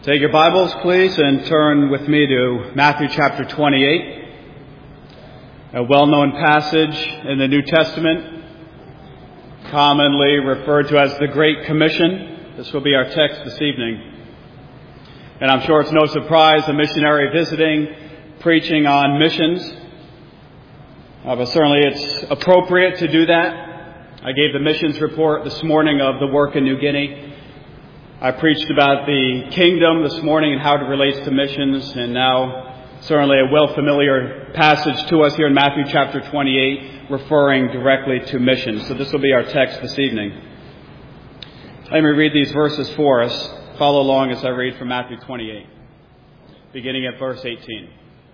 Take your Bibles, please, and turn with me to Matthew chapter 28, a well-known passage in the New Testament, commonly referred to as the Great Commission. This will be our text this evening. And I'm sure it's no surprise a missionary visiting, preaching on missions. But certainly it's appropriate to do that. I gave the missions report this morning of the work in New Guinea. I preached about the kingdom this morning and how it relates to missions, and now certainly a well-familiar passage to us here in Matthew chapter 28, referring directly to missions. So this will be our text this evening. Let me read these verses for us. Follow along as I read from Matthew 28, beginning at verse 18.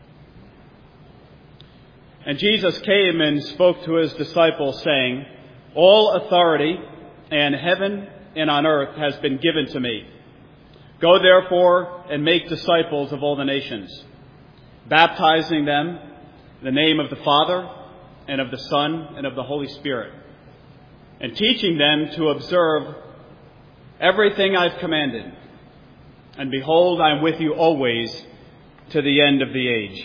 And Jesus came and spoke to his disciples, saying, "All authority in heaven and on earth has been given to me. Go therefore and make disciples of all the nations, baptizing them in the name of the Father and of the Son and of the Holy Spirit, and teaching them to observe everything I've commanded. And behold, I am with you always to the end of the age."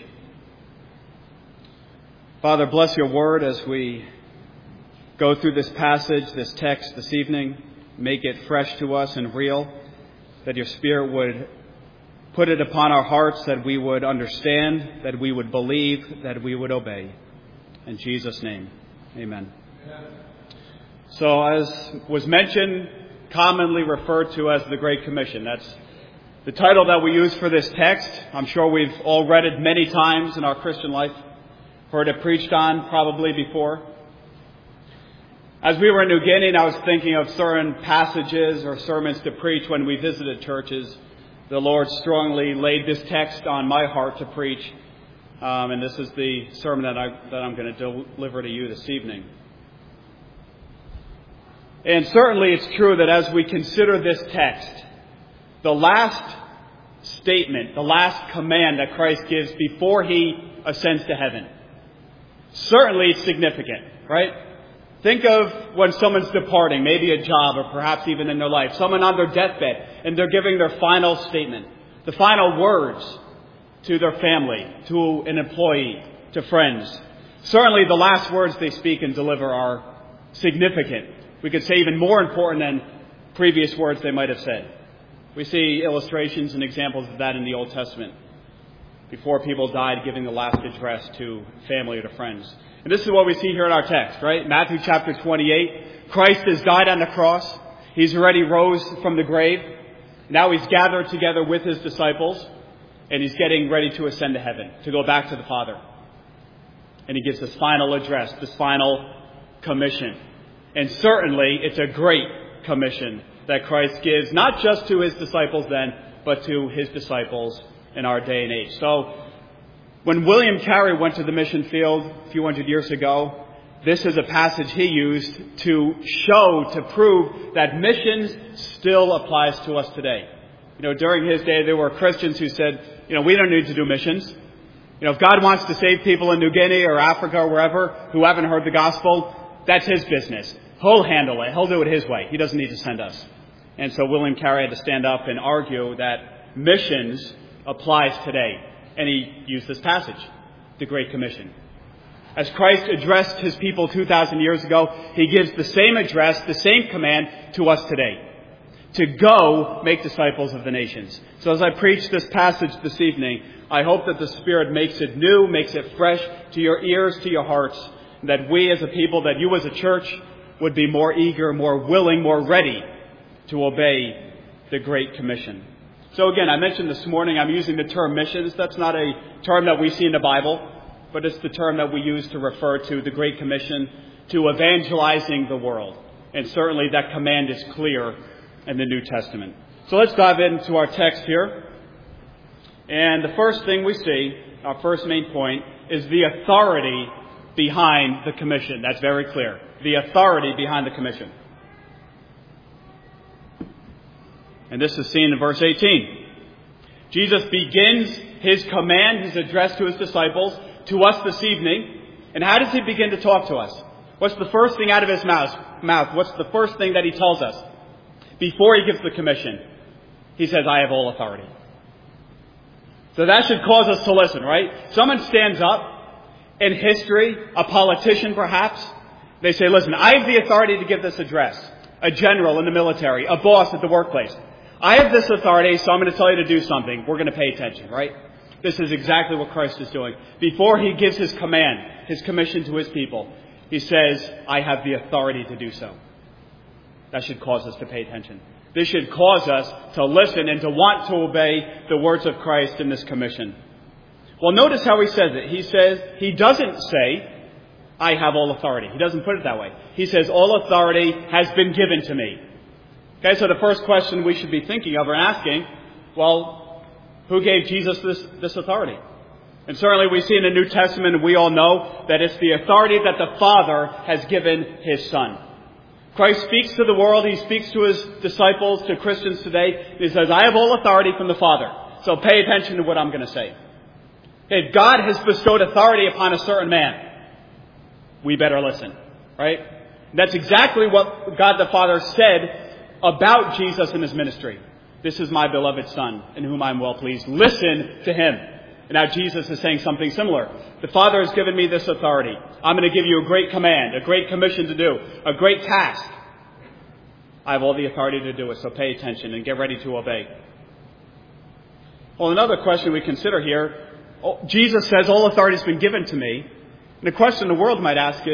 Father, bless your word as we go through this passage, this text this evening. Make it fresh to us and real, that your Spirit would put it upon our hearts, that we would understand, that we would believe, that we would obey. In Jesus' name, amen. So as was mentioned, commonly referred to as the Great Commission. That's the title that we use for this text. I'm sure we've all read it many times in our Christian life, heard it preached on probably before. As we were in New Guinea, and I was thinking of certain passages or sermons to preach when we visited churches, the Lord strongly laid this text on my heart to preach, and this is the sermon that I'm going to deliver to you this evening. And certainly it's true that as we consider this text, the last statement, the last command that Christ gives before he ascends to heaven, certainly it's significant, right? Think of when someone's departing, maybe a job or perhaps even in their life, someone on their deathbed, and they're giving their final statement, the final words to their family, to an employee, to friends. Certainly the last words they speak and deliver are significant. We could say even more important than previous words they might have said. We see illustrations and examples of that in the Old Testament, before people died giving the last address to family or to friends. And this is what we see here in our text, right? Matthew chapter 28. Christ has died on the cross. He's already rose from the grave. Now he's gathered together with his disciples, and he's getting ready to ascend to heaven, to go back to the Father. And he gives this final address, this final commission. And certainly it's a great commission that Christ gives, not just to his disciples then, but to his disciples in our day and age. So when William Carey went to the mission field a few hundred years ago, this is a passage he used to show, to prove that missions still applies to us today. During his day, there were Christians who said, we don't need to do missions. If God wants to save people in New Guinea or Africa or wherever who haven't heard the gospel, that's his business. He'll handle it. He'll do it his way. He doesn't need to send us. And so William Carey had to stand up and argue that missions applies today. And he used this passage, the Great Commission. As Christ addressed his people 2,000 years ago, he gives the same address, the same command to us today. To go make disciples of the nations. So as I preach this passage this evening, I hope that the Spirit makes it new, makes it fresh to your ears, to your hearts, that we as a people, that you as a church would be more eager, more willing, more ready to obey the Great Commission. So again, I mentioned this morning, I'm using the term missions. That's not a term that we see in the Bible, but it's the term that we use to refer to the Great Commission, to evangelizing the world. And certainly that command is clear in the New Testament. So let's dive into our text here. And the first thing we see, our first main point, is the authority behind the commission. That's very clear. The authority behind the commission. And this is seen in verse 18. Jesus begins his command, his address to his disciples, to us this evening. And how does he begin to talk to us? What's the first thing out of his mouth? What's the first thing that he tells us before he gives the commission? He says, I have all authority. So that should cause us to listen, right? Someone stands up in history, a politician perhaps. They say, listen, I have the authority to give this address. A general in the military, a boss at the workplace. I have this authority, so I'm going to tell you to do something. We're going to pay attention, right? This is exactly what Christ is doing. Before he gives his command, his commission to his people, he says, I have the authority to do so. That should cause us to pay attention. This should cause us to listen and to want to obey the words of Christ in this commission. Well, notice how he says it. He doesn't say, I have all authority. He doesn't put it that way. He says, all authority has been given to me. Okay, so the first question we should be thinking of or asking, well, who gave Jesus this authority? And certainly we see in the New Testament, and we all know that it's the authority that the Father has given his Son. Christ speaks to the world. He speaks to his disciples, to Christians today. He says, I have all authority from the Father. So pay attention to what I'm going to say. If God has bestowed authority upon a certain man, we better listen. Right? That's exactly what God the Father said about Jesus and his ministry. This is my beloved Son, in whom I am well pleased. Listen to him. And now Jesus is saying something similar. The Father has given me this authority. I'm going to give you a great command, a great commission to do, a great task. I have all the authority to do it, so pay attention and get ready to obey. Well, another question we consider here, Jesus says all authority has been given to me. And the question the world might ask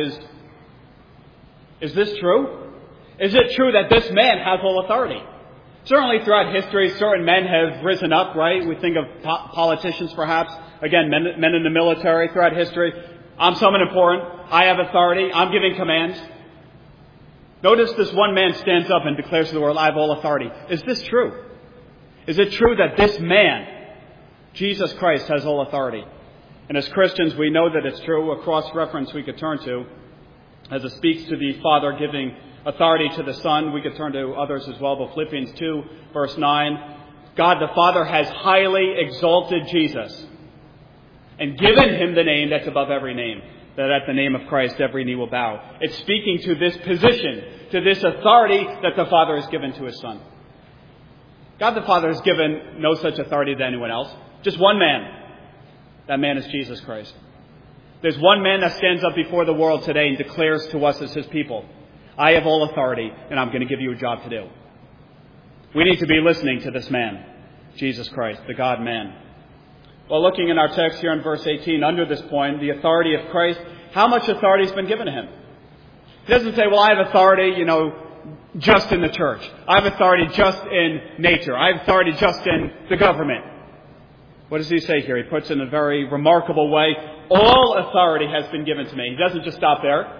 is this true? Is it true that this man has all authority? Certainly throughout history, certain men have risen up, right? We think of politicians perhaps. Again, men in the military throughout history. I'm someone important. I have authority. I'm giving commands. Notice this one man stands up and declares to the world, I have all authority. Is this true? Is it true that this man, Jesus Christ, has all authority? And as Christians, we know that it's true. A cross-reference we could turn to, as it speaks to the Father giving authority to the Son. We could turn to others as well, but Philippians 2, verse 9. God the Father has highly exalted Jesus and given him the name that's above every name, that at the name of Christ every knee will bow. It's speaking to this position, to this authority that the Father has given to his Son. God the Father has given no such authority to anyone else. Just one man. That man is Jesus Christ. There's one man that stands up before the world today and declares to us as his people, I have all authority, and I'm going to give you a job to do. We need to be listening to this man, Jesus Christ, the God-man. Well, looking in our text here in verse 18, under this point, the authority of Christ, how much authority has been given to him? He doesn't say, well, I have authority, just in the church. I have authority just in nature. I have authority just in the government. What does he say here? He puts it in a very remarkable way. All authority has been given to me. He doesn't just stop there.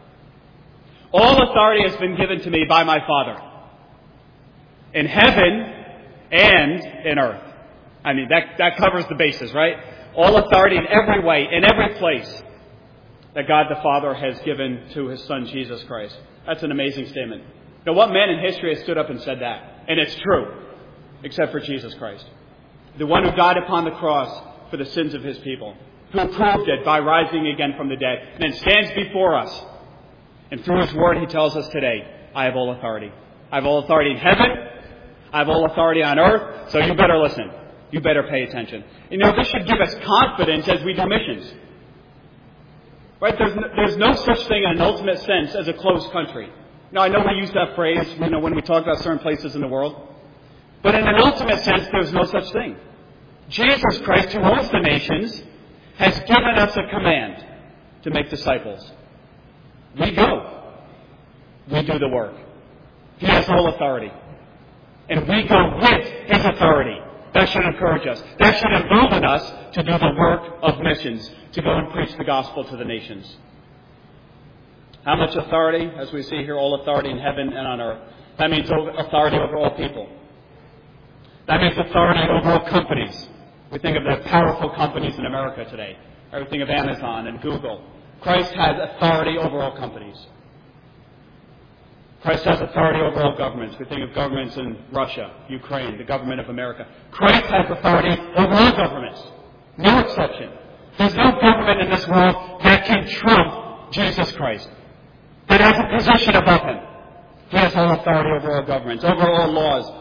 All authority has been given to me by my Father, in heaven and in earth. I mean, that covers the bases, right? All authority in every way, in every place, that God the Father has given to his Son, Jesus Christ. That's an amazing statement. Now, what man in history has stood up and said that? And it's true, except for Jesus Christ. The one who died upon the cross for the sins of his people, who proved it by rising again from the dead, and then stands before us. And through his word, he tells us today, I have all authority. I have all authority in heaven. I have all authority on earth. So you better listen. You better pay attention. This should give us confidence as we do missions. Right? There's no such thing in an ultimate sense as a closed country. Now, I know we use that phrase, when we talk about certain places in the world. But in an ultimate sense, there's no such thing. Jesus Christ, who rules the nations, has given us a command to make disciples. We go. We do the work. He has all authority. And we go with his authority. That should encourage us. That should embolden us to do the work of missions, to go and preach the gospel to the nations. How much authority? As we see here, all authority in heaven and on earth. That means authority over all people. That means authority over all companies. We think of the powerful companies in America today. We think of Amazon and Google. Christ has authority over all companies. Christ has authority over all governments. We think of governments in Russia, Ukraine, the government of America. Christ has authority over all governments. No exception. There's no government in this world that can trump Jesus Christ, that has a position above him. He has all authority over all governments, over all laws,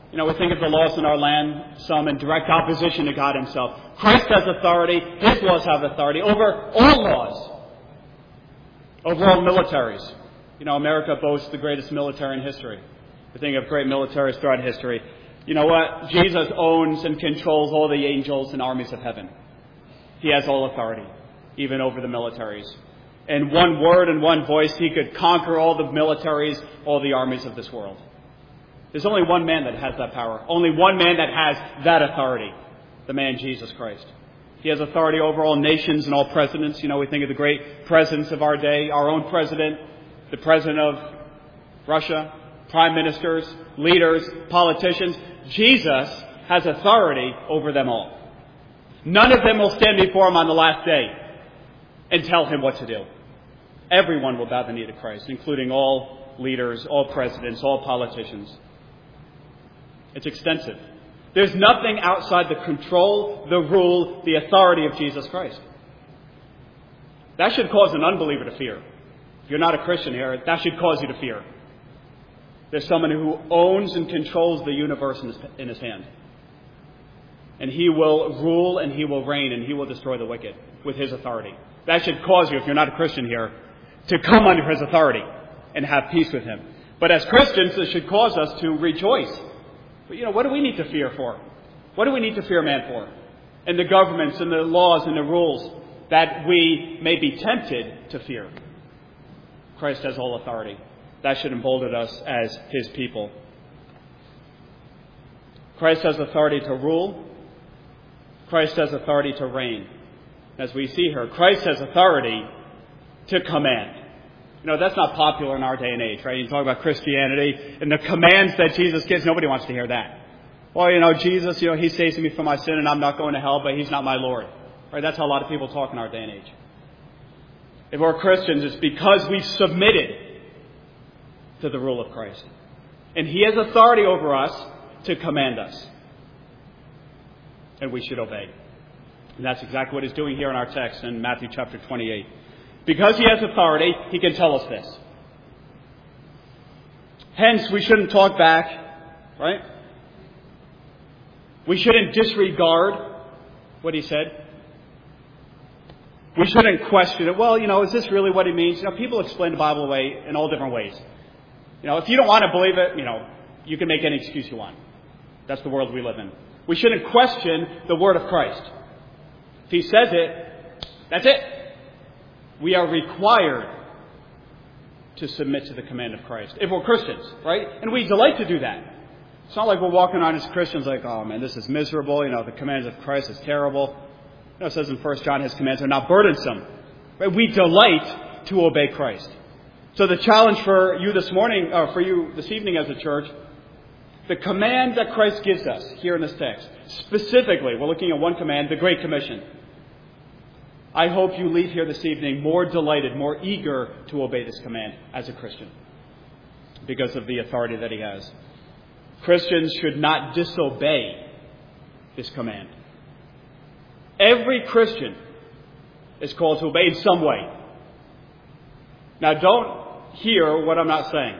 We think of the laws in our land, some in direct opposition to God himself. Christ has authority. His laws have authority over all laws, over all militaries. America boasts the greatest military in history. We think of great militaries throughout history. You know what? Jesus owns and controls all the angels and armies of heaven. He has all authority, even over the militaries. In one word and one voice, he could conquer all the militaries, all the armies of this world. There's only one man that has that power. Only one man that has that authority. The man Jesus Christ. He has authority over all nations and all presidents. We think of the great presidents of our day. Our own president, the president of Russia, prime ministers, leaders, politicians. Jesus has authority over them all. None of them will stand before him on the last day and tell him what to do. Everyone will bow the knee to Christ, including all leaders, all presidents, all politicians. It's extensive. There's nothing outside the control, the rule, the authority of Jesus Christ. That should cause an unbeliever to fear. If you're not a Christian here, that should cause you to fear. There's someone who owns and controls the universe in his hand. And he will rule and he will reign and he will destroy the wicked with his authority. That should cause you, if you're not a Christian here, to come under his authority and have peace with him. But as Christians, this should cause us to rejoice. But what do we need to fear for? What do we need to fear man for? And the governments and the laws and the rules that we may be tempted to fear. Christ has all authority. That should embolden us as his people. Christ has authority to rule. Christ has authority to reign. As we see here, Christ has authority to command. That's not popular in our day and age, right? You talk about Christianity and the commands that Jesus gives. Nobody wants to hear that. Well, Jesus, he saves me from my sin and I'm not going to hell, but he's not my Lord. Right? That's how a lot of people talk in our day and age. If we're Christians, it's because we've submitted to the rule of Christ. And he has authority over us to command us. And we should obey. And that's exactly what he's doing here in our text in Matthew chapter 28. Because he has authority, he can tell us this. Hence, we shouldn't talk back, right? We shouldn't disregard what he said. We shouldn't question it. Well, is this really what he means? People explain the Bible away in all different ways. If you don't want to believe it, you can make any excuse you want. That's the world we live in. We shouldn't question the word of Christ. If he says it, that's it. We are required to submit to the command of Christ. If we're Christians, right? And we delight to do that. It's not like we're walking on as Christians like, oh man, this is miserable. The commands of Christ is terrible. It says in 1 John, his commands are not burdensome. Right? We delight to obey Christ. So the challenge for you this morning, or for you this evening as a church, the command that Christ gives us here in this text, specifically, we're looking at one command, the Great Commission. I hope you leave here this evening more delighted, more eager to obey this command as a Christian because of the authority that he has. Christians should not disobey this command. Every Christian is called to obey in some way. Now, don't hear what I'm not saying.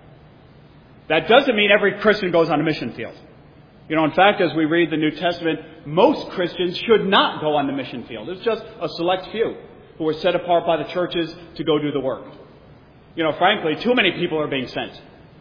That doesn't mean every Christian goes on a mission field. In fact, as we read the New Testament, most Christians should not go on the mission field. It's just a select few who are set apart by the churches to go do the work. Frankly, too many people are being sent.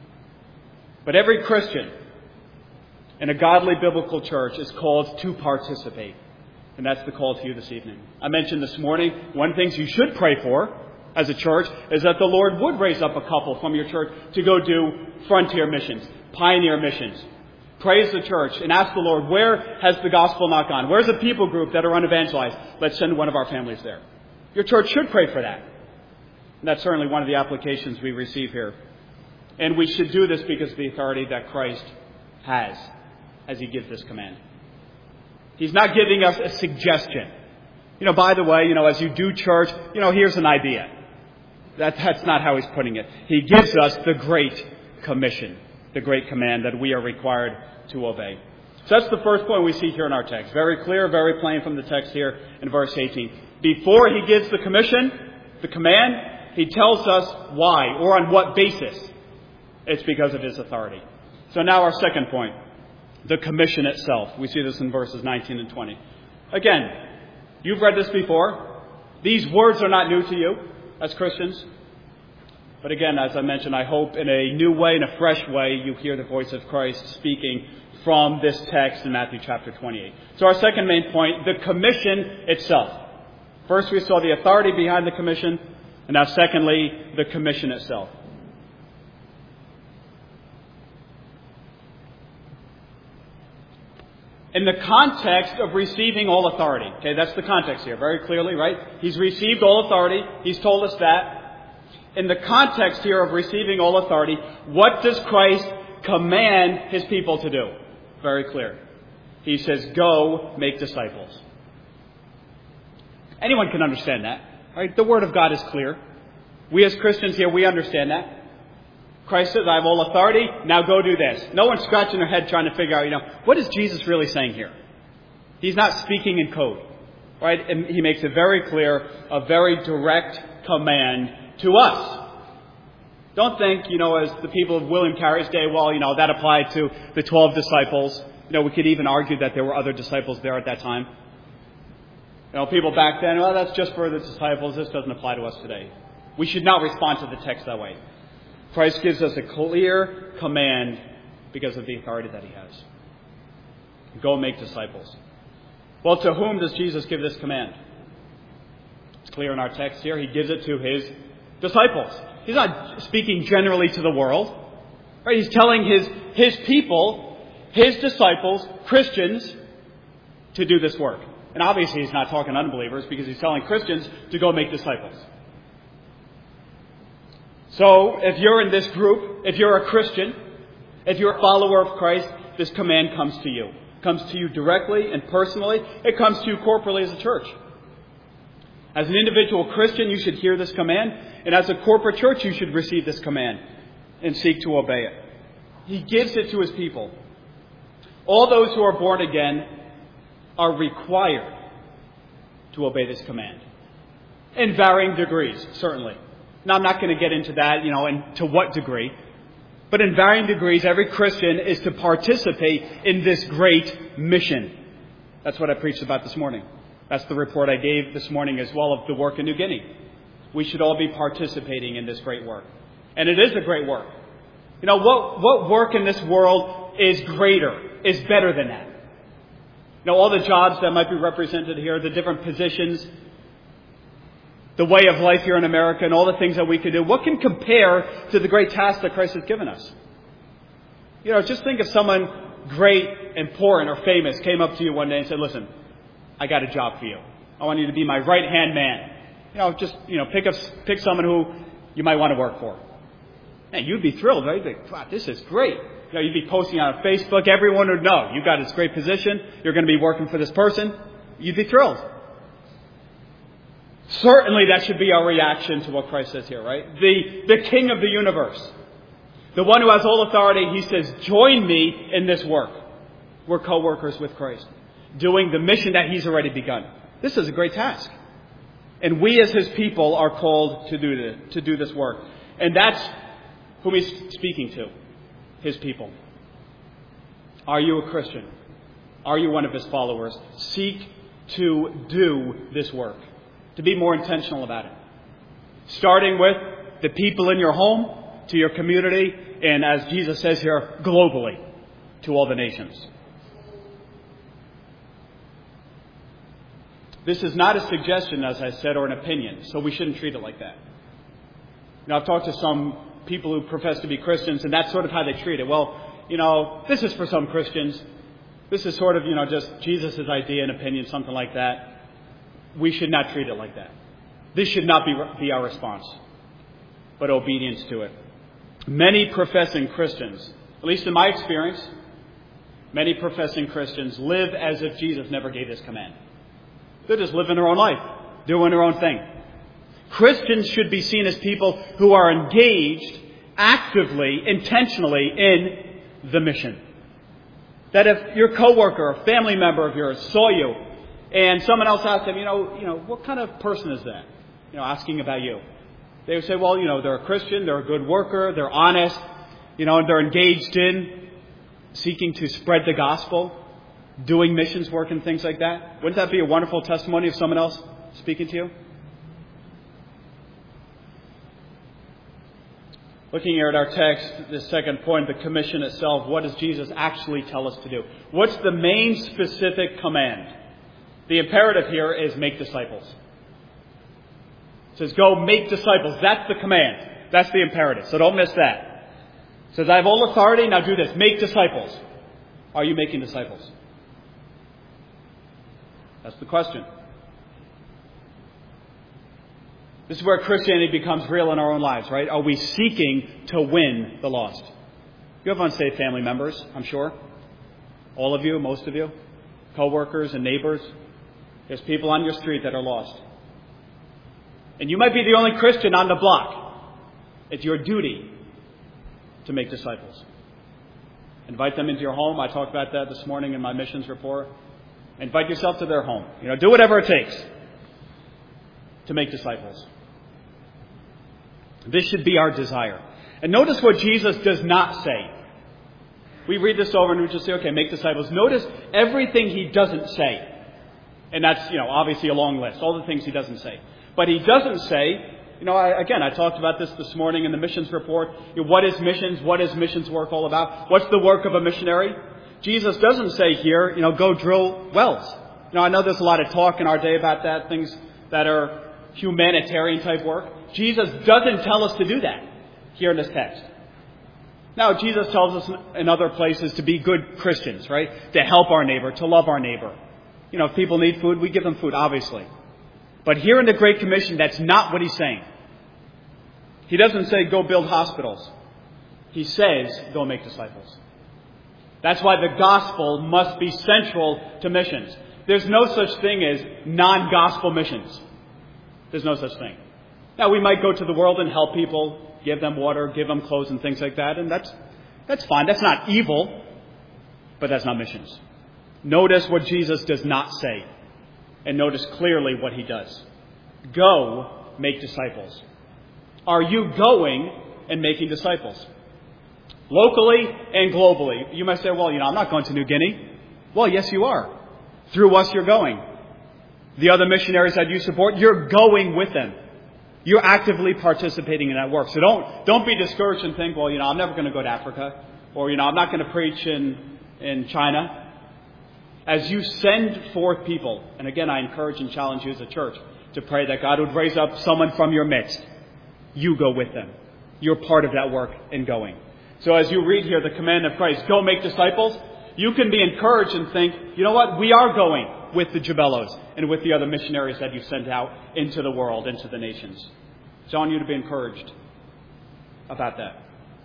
But every Christian in a godly biblical church is called to participate. And that's the call to you this evening. I mentioned this morning, one of the things you should pray for as a church is that the Lord would raise up a couple from your church to go do frontier missions, pioneer missions. Praise the church and ask the Lord, where has the gospel not gone? Where's a people group that are unevangelized? Let's send one of our families there. Your church should pray for that. And that's certainly one of the applications we receive here. And we should do this because of the authority that Christ has as he gives this command. He's not giving us a suggestion. By the way, as you do church, here's an idea. That's not how he's putting it. He gives us the Great Commission, the great command that we are required to obey. So that's the first point we see here in our text. Very clear, very plain from the text here in verse 18. Before he gives the commission, the command, he tells us why or on what basis. It's because of his authority. So now our second point. the commission itself. We see this in verses 19 and 20. Again, you've read this before. These words are not new to you as Christians. But again, as I mentioned, I hope in a new way, in a fresh way, you hear the voice of Christ speaking from this text in Matthew chapter 28. So our second main point, the commission itself. First we saw the authority behind the commission, and now secondly, the commission itself. In the context of receiving all authority. Okay, that's the context here, very clearly, right? He's received all authority. He's told us that. In the context here of receiving all authority, what does Christ command his people to do? Very clear. He says, go make disciples. Anyone can understand that, right? The Word of God is clear. We as Christians here, we understand that. Christ says, I have all authority, now go do this. No one's scratching their head trying to figure out, what is Jesus really saying here? He's not speaking in code, right? And he makes it very clear, a very direct command to us. Don't think, as the people of William Carey's day, that applied to the 12 disciples. We could even argue that there were other disciples there at that time. People back then, that's just for the disciples. This doesn't apply to us today. We should not respond to the text that way. Christ gives us a clear command because of the authority that he has. Go make disciples. Well, to whom does Jesus give this command? It's clear in our text here. He gives it to his disciples. He's not speaking generally to the world. Right? He's telling his people, his disciples, Christians, to do this work. And obviously he's not talking to unbelievers because he's telling Christians to go make disciples. So if you're in this group, if you're a Christian, if you're a follower of Christ, this command comes to you. It comes to you directly and personally. It comes to you corporately as a church. As an individual Christian, you should hear this command. And as a corporate church, you should receive this command and seek to obey it. He gives it to his people. All those who are born again are required to obey this command. In varying degrees, certainly. Now, I'm not going to get into that, and to what degree. But in varying degrees, every Christian is to participate in this great mission. That's what I preached about this morning. That's the report I gave this morning as well of the work in New Guinea. We should all be participating in this great work. And it is a great work. What work in this world is greater, is better than that? All the jobs that might be represented here, the different positions, the way of life here in America, and all the things that we can do, what can compare to the great task that Christ has given us? Just think if someone great, important, or famous came up to you one day and said, listen, I got a job for you. I want you to be my right-hand man. Pick someone who you might want to work for. Man, you'd be thrilled, right? You'd be, wow, this is great. You'd be posting on Facebook. Everyone would know. You've got this great position. You're going to be working for this person. You'd be thrilled. Certainly that should be our reaction to what Christ says here, right? The King of the universe. The one who has all authority, he says, join me in this work. We're co-workers with Christ, doing the mission that he's already begun. This is a great task. And we as his people are called to do this work. And that's whom he's speaking to, his people. Are you a Christian? Are you one of his followers? Seek to do this work, to be more intentional about it. Starting with the people in your home, to your community, and as Jesus says here, globally, to all the nations. This is not a suggestion, as I said, or an opinion, so we shouldn't treat it like that. I've talked to some people who profess to be Christians, and that's sort of how they treat it. Well, this is for some Christians. This is sort of, just Jesus' idea and opinion, something like that. We should not treat it like that. This should not be our response, but obedience to it. Many professing Christians, at least in my experience, many professing Christians live as if Jesus never gave this command. They're just living their own life, doing their own thing. Christians should be seen as people who are engaged actively, intentionally in the mission. That if your coworker, a family member of yours, saw you, and someone else asked them, what kind of person is that? Asking about you. They would say, well, they're a Christian, they're a good worker, they're honest, and they're engaged in. seeking to spread the gospel, doing missions work and things like that? Wouldn't that be a wonderful testimony of someone else speaking to you? Looking here at our text, the second point, the commission itself, what does Jesus actually tell us to do? What's the main specific command? The imperative here is make disciples. It says, go make disciples. That's the command. That's the imperative. So don't miss that. It says, I have all authority, now do this. Make disciples. Are you making disciples? That's the question. This is where Christianity becomes real in our own lives, right? Are we seeking to win the lost? You have unsaved family members, I'm sure. All of you, most of you. Co-workers and neighbors. There's people on your street that are lost. And you might be the only Christian on the block. It's your duty to make disciples. Invite them into your home. I talked about that this morning in my missions report. Invite yourself to their home. Do whatever it takes to make disciples. This should be our desire. And notice what Jesus does not say. We read this over and we just say, okay, make disciples. Notice everything he doesn't say. And that's, obviously a long list. All the things he doesn't say. But he doesn't say, I talked about this morning in the missions report. What is missions? What is missions work all about? What's the work of a missionary? Jesus doesn't say here, go drill wells. I know there's a lot of talk in our day about that, things that are humanitarian type work. Jesus doesn't tell us to do that here in this text. Now, Jesus tells us in other places to be good Christians, right? To help our neighbor, to love our neighbor. If people need food, we give them food, obviously. But here in the Great Commission, that's not what he's saying. He doesn't say, go build hospitals. He says, go make disciples. That's why the gospel must be central to missions. There's no such thing as non-gospel missions. There's no such thing. Now, we might go to the world and help people, give them water, give them clothes and things like that, and that's fine. That's not evil, but that's not missions. Notice what Jesus does not say, and notice clearly what he does. Go make disciples. Are you going and making disciples? Locally and globally. You might say, well, I'm not going to New Guinea. Well, yes, you are. Through us, you're going. The other missionaries that you support, you're going with them. You're actively participating in that work. So don't be discouraged and think, well, I'm never going to go to Africa. Or, I'm not going to preach in China. As you send forth people, and again, I encourage and challenge you as a church to pray that God would raise up someone from your midst. You go with them. You're part of that work in going. So as you read here the command of Christ, go make disciples, you can be encouraged and think, you know what, we are going with the Jabellos and with the other missionaries that you sent out into the world, into the nations. So I want you to be encouraged about that.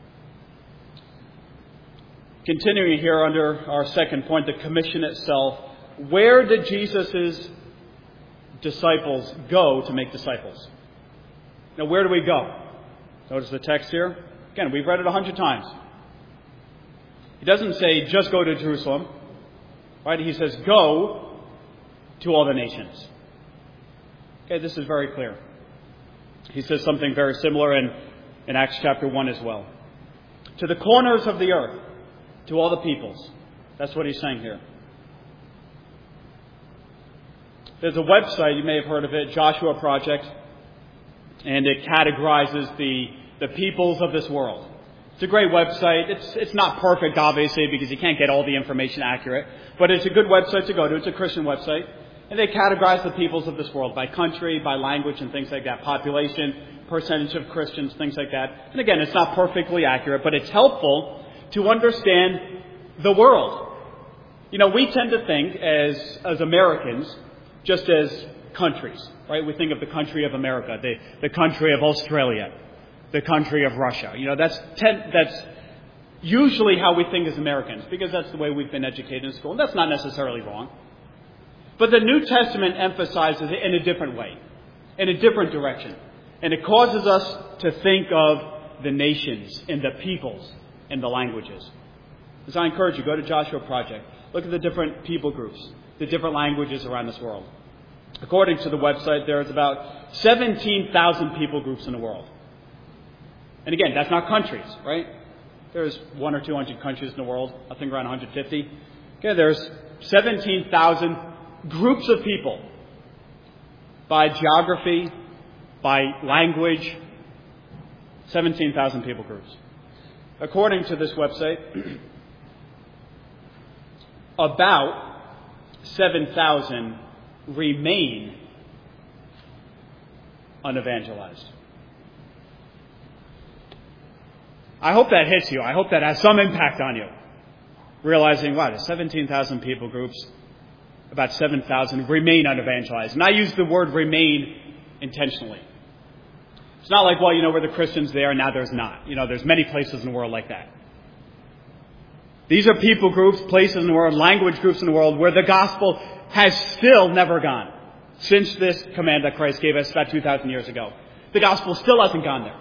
Continuing here under our second point, the commission itself, where did Jesus' disciples go to make disciples? Now, where do we go? Notice the text here. Again, we've read it 100 times. He doesn't say, just go to Jerusalem. Right? He says, go to all the nations. Okay, this is very clear. He says something very similar in Acts chapter 1 as well. To the corners of the earth, to all the peoples. That's what he's saying here. There's a website, you may have heard of it, Joshua Project, and it categorizes the peoples of this world. It's a great website. It's not perfect, obviously, because you can't get all the information accurate, but it's a good website to go to. It's a Christian website. And they categorize the peoples of this world by country, by language, and things like that. Population, percentage of Christians, things like that. And again, it's not perfectly accurate, but it's helpful to understand the world. We tend to think as Americans, just as countries, right? We think of the country of America, the country of Australia, the country of Russia. That's usually how we think as Americans, because that's the way we've been educated in school. And that's not necessarily wrong. But the New Testament emphasizes it in a different way, in a different direction. And it causes us to think of the nations and the peoples and the languages. So I encourage you, go to Joshua Project. Look at the different people groups, the different languages around this world. According to the website, there's about 17,000 people groups in the world. And again, that's not countries, right? There's 100 or 200 countries in the world, I think around 150. Okay, there's 17,000 groups of people by geography, by language, 17,000 people groups. According to this website, about 7,000 remain unevangelized. I hope that hits you. I hope that has some impact on you. Realizing, wow, there's 17,000 people groups, about 7,000 remain unevangelized. And I use the word remain intentionally. It's not like, well, where the Christians there and now there's not. There's many places in the world like that. These are people groups, places in the world, language groups in the world where the gospel has still never gone. Since this command that Christ gave us about 2,000 years ago. The gospel still hasn't gone there.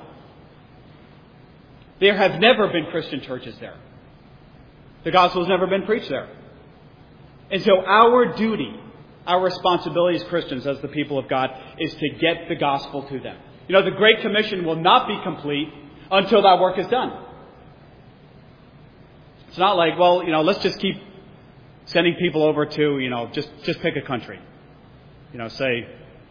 There have never been Christian churches there. The gospel has never been preached there. And so our duty, our responsibility as Christians, as the people of God, is to get the gospel to them. The Great Commission will not be complete until that work is done. It's not like, well, let's just keep sending people over to, just pick a country. Say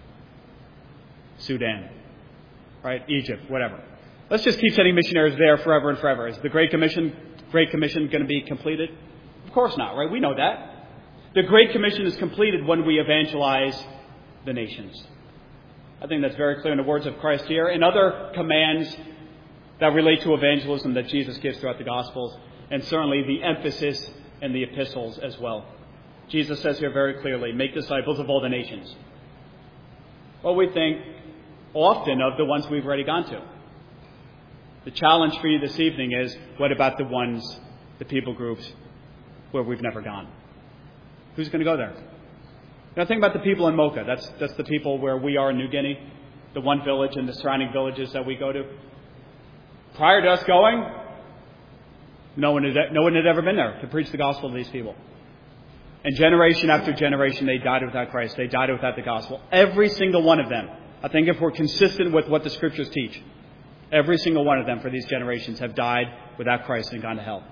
Sudan, right? Egypt, whatever. Let's just keep sending missionaries there forever and forever. Is the Great Commission going to be completed? Of course not, right? We know that. The Great Commission is completed when we evangelize the nations. I think that's very clear in the words of Christ here and other commands that relate to evangelism that Jesus gives throughout the Gospels, and certainly the emphasis in the epistles as well. Jesus says here very clearly, make disciples of all the nations. Well, we think often of the ones we've already gone to. The challenge for you this evening is, what about the people groups where we've never gone? Who's going to go there? Think about the people in Mocha. That's the people where we are in New Guinea, the one village and the surrounding villages that we go to. Prior to us going, no one had ever been there to preach the gospel to these people. And generation after generation, they died without Christ. They died without the gospel. Every single one of them. I think if we're consistent with what the Scriptures teach, every single one of them for these generations have died without Christ and gone to hell.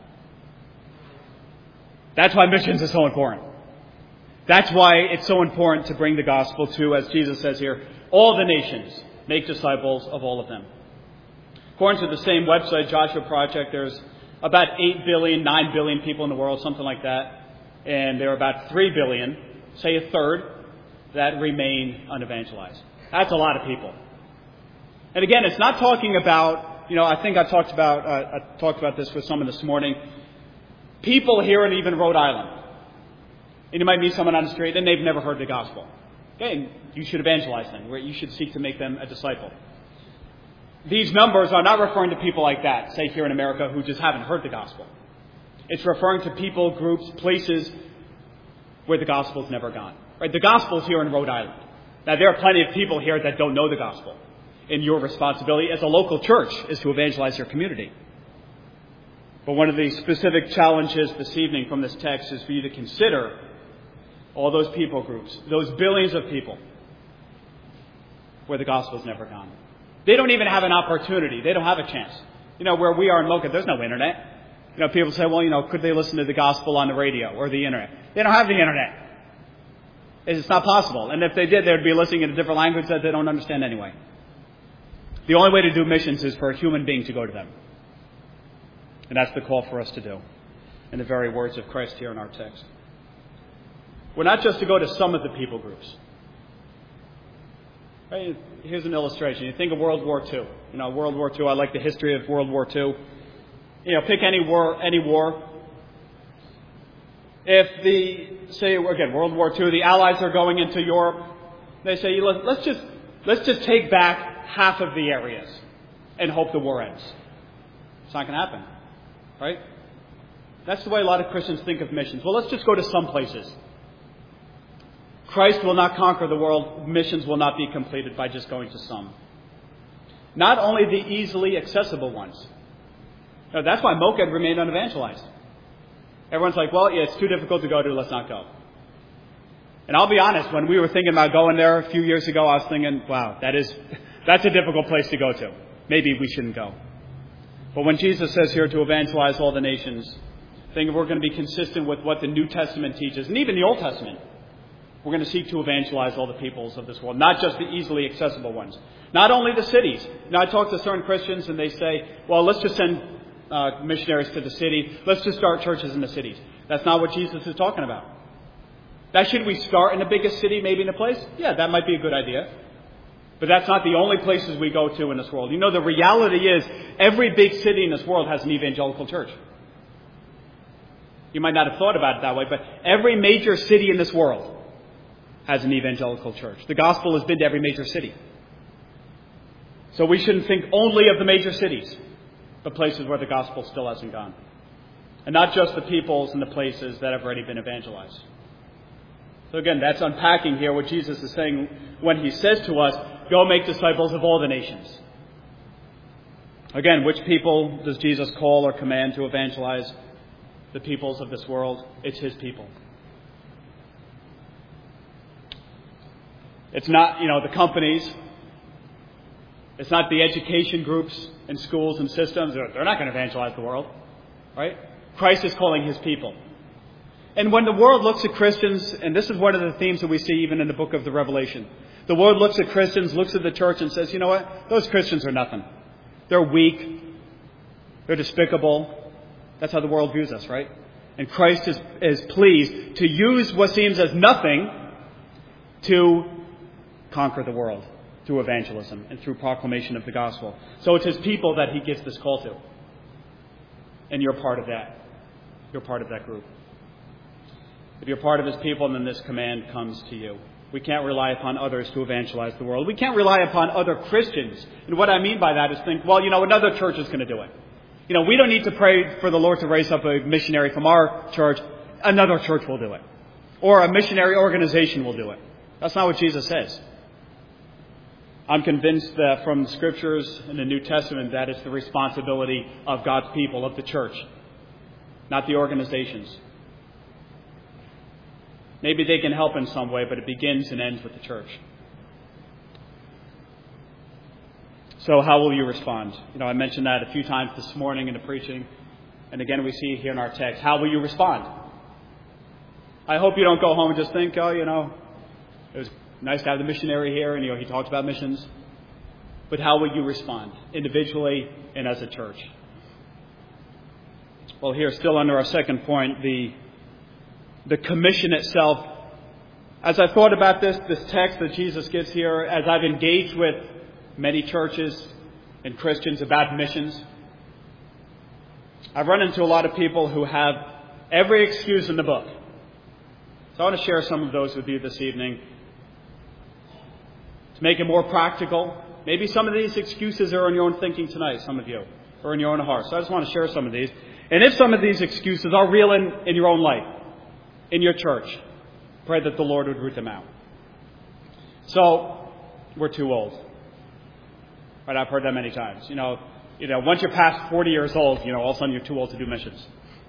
That's why missions is so important. That's why it's so important to bring the gospel to, as Jesus says here, all the nations. Make disciples of all of them. According to the same website, Joshua Project, there's about 8 billion, 9 billion people in the world, something like that. And there are about 3 billion, say a third, that remain unevangelized. That's a lot of people. And again, it's not talking about, I think I talked about this with someone this morning. People here in even Rhode Island. And you might meet someone on the street and they've never heard the gospel. Okay, you should evangelize them. You should seek to make them a disciple. These numbers are not referring to people like that, say here in America, who just haven't heard the gospel. It's referring to people, groups, places where the gospel's never gone. Right? The gospel's here in Rhode Island. Now, there are plenty of people here that don't know the gospel. And your responsibility as a local church is to evangelize your community. But one of the specific challenges this evening from this text is for you to consider all those people groups, those billions of people where the gospel's never gone. They don't even have an opportunity. They don't have a chance. Where we are in Mocha, there's no internet. People say, well, could they listen to the gospel on the radio or the internet? They don't have the internet. It's not possible. And if they did, they would be listening in a different language that they don't understand anyway. The only way to do missions is for a human being to go to them. And that's the call for us to do, in the very words of Christ here in our text. We're not just to go to some of the people groups. Right? Here's an illustration. You think of World War II. World War II, I like the history of World War II. Pick any war. If say again, World War II, the Allies are going into Europe, they say, let's just take back half of the areas and hope the war ends. It's not going to happen. Right? That's the way a lot of Christians think of missions. Well, let's just go to some places. Christ will not conquer the world. Missions will not be completed by just going to some. Not only the easily accessible ones. No, that's why Mocha remained unevangelized. Everyone's like, well, yeah, it's too difficult to go to, let's not go. And I'll be honest, when we were thinking about going there a few years ago, I was thinking, wow, that's a difficult place to go to. Maybe we shouldn't go. But when Jesus says here to evangelize all the nations, I think if we're going to be consistent with what the New Testament teaches, and even the Old Testament, we're going to seek to evangelize all the peoples of this world, not just the easily accessible ones. Not only the cities. Now, I talk to certain Christians and they say, well, let's just send missionaries to the city. Let's just start churches in the cities. That's not what Jesus is talking about. Now, should we start in the biggest city, maybe in a place? Yeah, that might be a good idea. But that's not the only places we go to in this world. You know, the reality is every big city in this world has an evangelical church. You might not have thought about it that way, but every major city in this world has an evangelical church. The gospel has been to every major city. So we shouldn't think only of the major cities, but places where the gospel still hasn't gone. And not just the peoples and the places that have already been evangelized. So again, that's unpacking here what Jesus is saying when he says to us, go make disciples of all the nations. Again, which people does Jesus call or command to evangelize? The peoples of this world. It's his people. It's not, the companies. It's not the education groups and schools and systems. They're not going to evangelize the world. Right? Christ is calling his people. And when the world looks at Christians, and this is one of the themes that we see even in the book of the Revelation, the world looks at Christians, looks at the church and says, you know what? Those Christians are nothing. They're weak. They're despicable. That's how the world views us, right? And Christ is pleased to use what seems as nothing to conquer the world through evangelism and through proclamation of the gospel. So it's his people that he gives this call to. And you're part of that. You're part of that group. If you're part of his people, then this command comes to you. We can't rely upon others to evangelize the world. We can't rely upon other Christians. And what I mean by that is think, well, another church is going to do it. We don't need to pray for the Lord to raise up a missionary from our church. Another church will do it. Or a missionary organization will do it. That's not what Jesus says. I'm convinced that from the Scriptures in the New Testament that it's the responsibility of God's people, of the church, not the organizations. Maybe they can help in some way, but it begins and ends with the church. So how will you respond? I mentioned that a few times this morning in the preaching. And again, we see here in our text. How will you respond? I hope you don't go home and just think, it was nice to have the missionary here and, he talked about missions. But how will you respond? Individually and as a church. Well, here, still under our second point, the commission itself. As I thought about this text that Jesus gives here, as I've engaged with many churches and Christians about missions, I've run into a lot of people who have every excuse in the book. So I want to share some of those with you this evening to make it more practical. Maybe some of these excuses are in your own thinking tonight, some of you, or in your own heart. So I just want to share some of these. And if some of these excuses are real in your own life, in your church, pray that the Lord would root them out. So, we're too old. Right? I've heard that many times. Once you're past 40 years old, all of a sudden you're too old to do missions.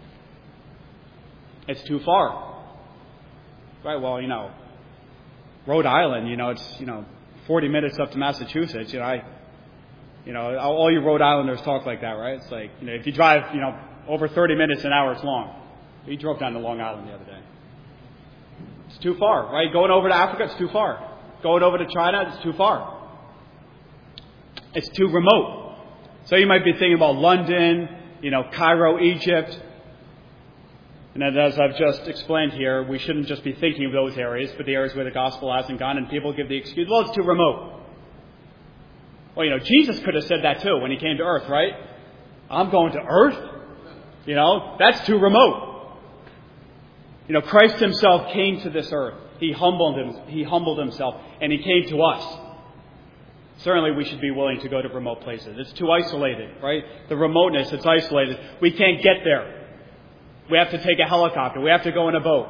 It's too far. Right? Well, Rhode Island, it's, 40 minutes up to Massachusetts. All you Rhode Islanders talk like that, right? It's like, if you drive, over 30 minutes an hour, it's long. We drove down to Long Island the other day. It's too far, right? Going over to Africa, it's too far. Going over to China, it's too far. It's too remote. So you might be thinking about London, Cairo, Egypt. And as I've just explained here, we shouldn't just be thinking of those areas, but the areas where the gospel hasn't gone, and people give the excuse, well, it's too remote. Well, Jesus could have said that too when he came to earth, right? I'm going to earth? That's too remote. Christ himself came to this earth. He humbled himself, and he came to us. Certainly we should be willing to go to remote places. It's too isolated, right? The remoteness, it's isolated. We can't get there. We have to take a helicopter. We have to go in a boat.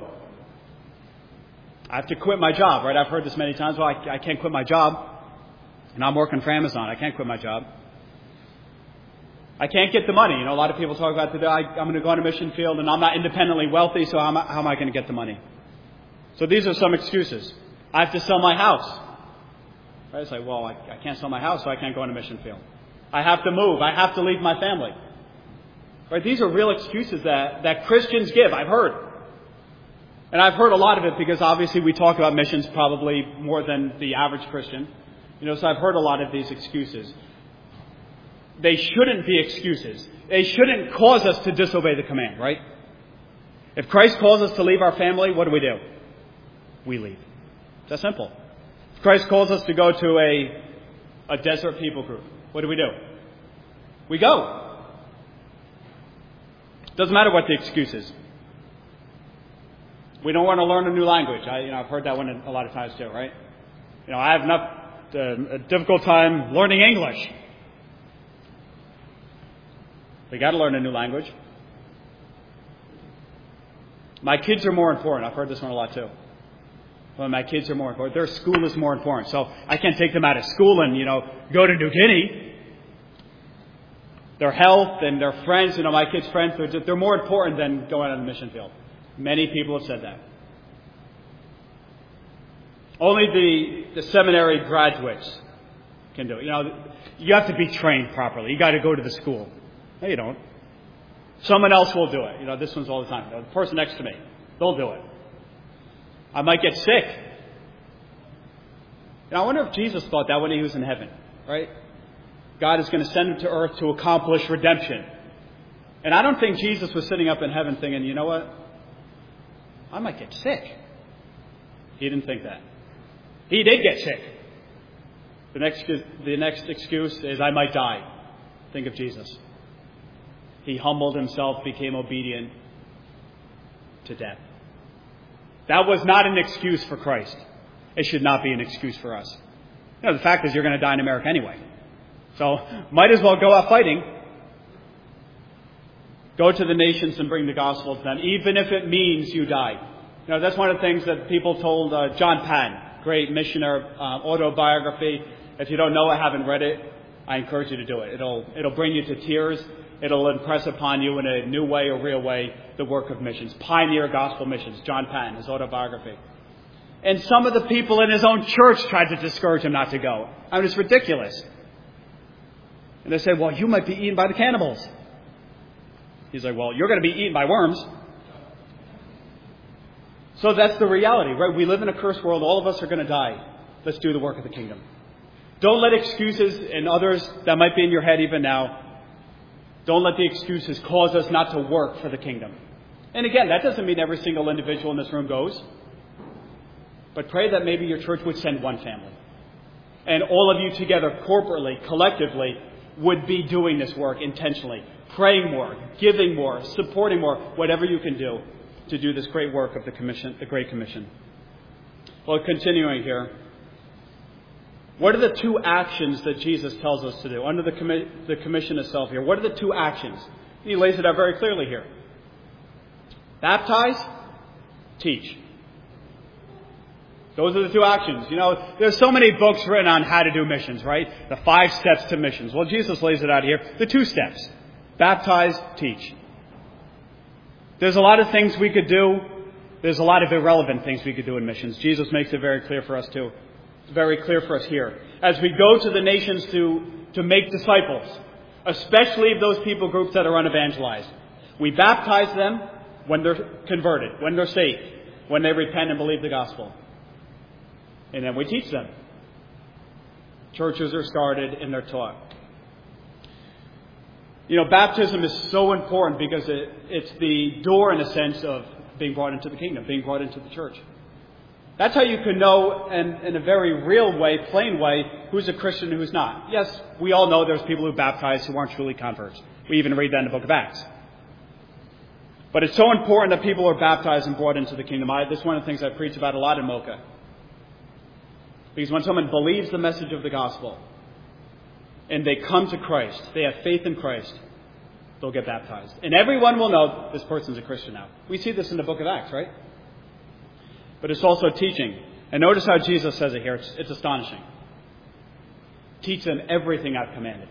I have to quit my job, right? I've heard this many times. Well, I can't quit my job. And I'm working for Amazon. I can't quit my job. I can't get the money. A lot of people talk about today, I'm going to go on a mission field and I'm not independently wealthy, so how am I going to get the money? So these are some excuses. I have to sell my house. Right? It's like, well, I can't sell my house, so I can't go on a mission field. I have to move. I have to leave my family. Right? These are real excuses that Christians give. I've heard. And I've heard a lot of it because obviously we talk about missions probably more than the average Christian. So I've heard a lot of these excuses. They shouldn't be excuses. They shouldn't cause us to disobey the command, right? If Christ calls us to leave our family, what do? We leave. It's that simple. If Christ calls us to go to a desert people group, what do? We go. Doesn't matter what the excuse is. We don't want to learn a new language. I've heard that one a lot of times too, right? I have a difficult time learning English. We got to learn a new language. My kids are more important. I've heard this one a lot too. Well, my kids are more important. Their school is more important. So I can't take them out of school and, go to New Guinea. Their health and their friends, my kids' friends, they're more important than going on the mission field. Many people have said that. Only the seminary graduates can do it. You have to be trained properly. You got to go to the school. No, you don't. Someone else will do it. This one's all the time. The person next to me, they'll do it. I might get sick. I wonder if Jesus thought that when he was in heaven, right? God is going to send him to earth to accomplish redemption. And I don't think Jesus was sitting up in heaven thinking, you know what? I might get sick. He didn't think that. He did get sick. The next excuse is, I might die. Think of Jesus. He humbled himself, became obedient to death. That was not an excuse for Christ. It should not be an excuse for us. The fact is you're going to die in America anyway. So might as well go out fighting. Go to the nations and bring the gospel to them, even if it means you die. That's one of the things that people told John Patton, great missionary, autobiography. If you don't know it, haven't read it, I encourage you to do it. It'll bring you to tears. It'll impress upon you in a new way, a real way, the work of missions. Pioneer Gospel Missions, John Patton, his autobiography. And some of the people in his own church tried to discourage him not to go. It's ridiculous. And they said, well, you might be eaten by the cannibals. He's like, well, you're going to be eaten by worms. So that's the reality, right? We live in a cursed world. All of us are going to die. Let's do the work of the kingdom. Don't let excuses and others that might be in your head even now, don't let the excuses cause us not to work for the kingdom. And again, that doesn't mean every single individual in this room goes. But pray that maybe your church would send one family. And all of you together, corporately, collectively, would be doing this work intentionally. Praying more, giving more, supporting more, whatever you can do to do this great work of the commission, the Great Commission. Well, continuing here. What are the two actions that Jesus tells us to do under the commission itself here? What are the two actions? He lays it out very clearly here. Baptize, teach. Those are the two actions. There's so many books written on how to do missions, right? The 5 steps to missions. Well, Jesus lays it out here. The 2 steps. Baptize, teach. There's a lot of things we could do. There's a lot of irrelevant things we could do in missions. Jesus makes it very clear for us too. It's very clear for us here. As we go to the nations to make disciples, especially those people groups that are unevangelized, we baptize them when they're converted, when they're saved, when they repent and believe the gospel. And then we teach them. Churches are started and they're taught. Baptism is so important because it's the door, in a sense, of being brought into the kingdom, being brought into the church. That's how you can know, in a very real way, plain way, who's a Christian and who's not. Yes, we all know there's people who baptize who aren't truly converts. We even read that in the book of Acts. But it's so important that people are baptized and brought into the kingdom. This is one of the things I preach about a lot in Mocha. Because when someone believes the message of the gospel and they come to Christ, they have faith in Christ, they'll get baptized. And everyone will know this person's a Christian now. We see this in the book of Acts, right? But it's also teaching. And notice how Jesus says it here. It's astonishing. Teach them everything I've commanded.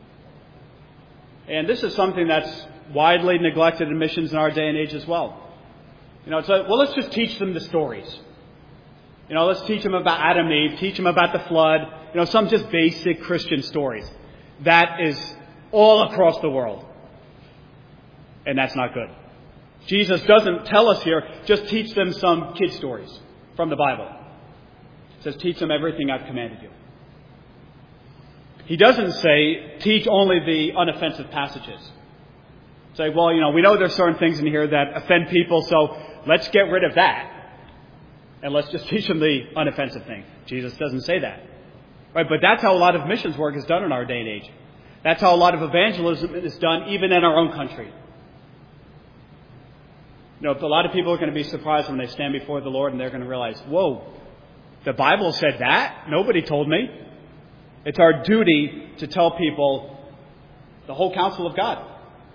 And this is something that's widely neglected in missions in our day and age as well. It's like, well, let's just teach them the stories. Let's teach them about Adam and Eve, teach them about the flood, some just basic Christian stories. That is all across the world. And that's not good. Jesus doesn't tell us here, just teach them some kid stories from the Bible. He says, teach them everything I've commanded you. He doesn't say, teach only the unoffensive passages. Say, well, we know there's certain things in here that offend people, so let's get rid of that. And let's just teach them the unoffensive thing. Jesus doesn't say that. Right? But that's how a lot of missions work is done in our day and age. That's how a lot of evangelism is done, even in our own country. A lot of people are going to be surprised when they stand before the Lord and they're going to realize, whoa, the Bible said that? Nobody told me. It's our duty to tell people the whole counsel of God.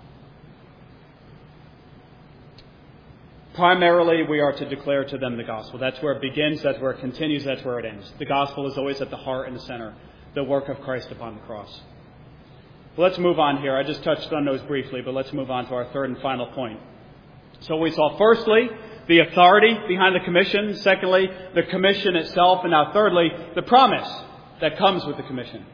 Primarily, we are to declare to them the gospel. That's where it begins, that's where it continues, that's where it ends. The gospel is always at the heart and the center, the work of Christ upon the cross. Well, let's move on here. I just touched on those briefly, but let's move on to our third and final point. So we saw, firstly, the authority behind the commission. Secondly, the commission itself. And now thirdly, the promise that comes with the commission.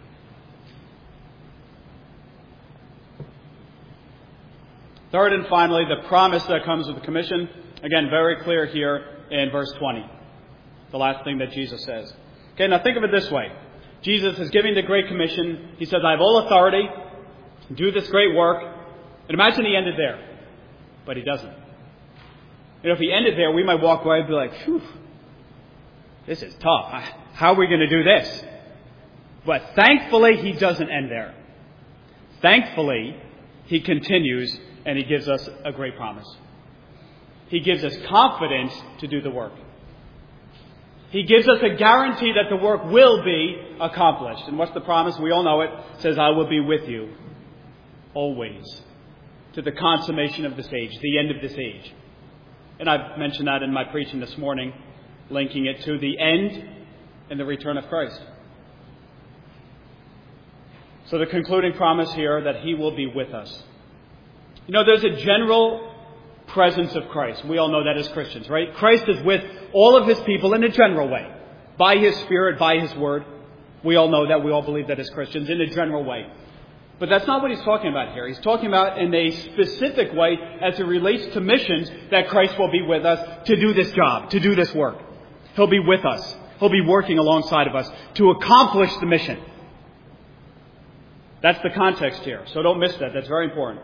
Third and finally, the promise that comes with the commission. Again, very clear here in verse 20. The last thing that Jesus says. Okay, now think of it this way. Jesus is giving the Great Commission. He says, I have all authority. Do this great work. And imagine he ended there. But he doesn't. If he ended there, we might walk away and be like, phew, this is tough. How are we going to do this? But thankfully, he doesn't end there. Thankfully, he continues and he gives us a great promise. He gives us confidence to do the work. He gives us a guarantee that the work will be accomplished. And what's the promise? We all know it. It says, I will be with you always to the consummation of this age, the end of this age. And I've mentioned that in my preaching this morning, linking it to the end and the return of Christ. So the concluding promise here that he will be with us. There's a general presence of Christ. We all know that as Christians, right? Christ is with all of his people in a general way. By his Spirit, by his word. We all know that. We all believe that as Christians in a general way. But that's not what he's talking about here. He's talking about in a specific way as it relates to missions that Christ will be with us to do this job, to do this work. He'll be with us. He'll be working alongside of us to accomplish the mission. That's the context here. So don't miss that. That's very important.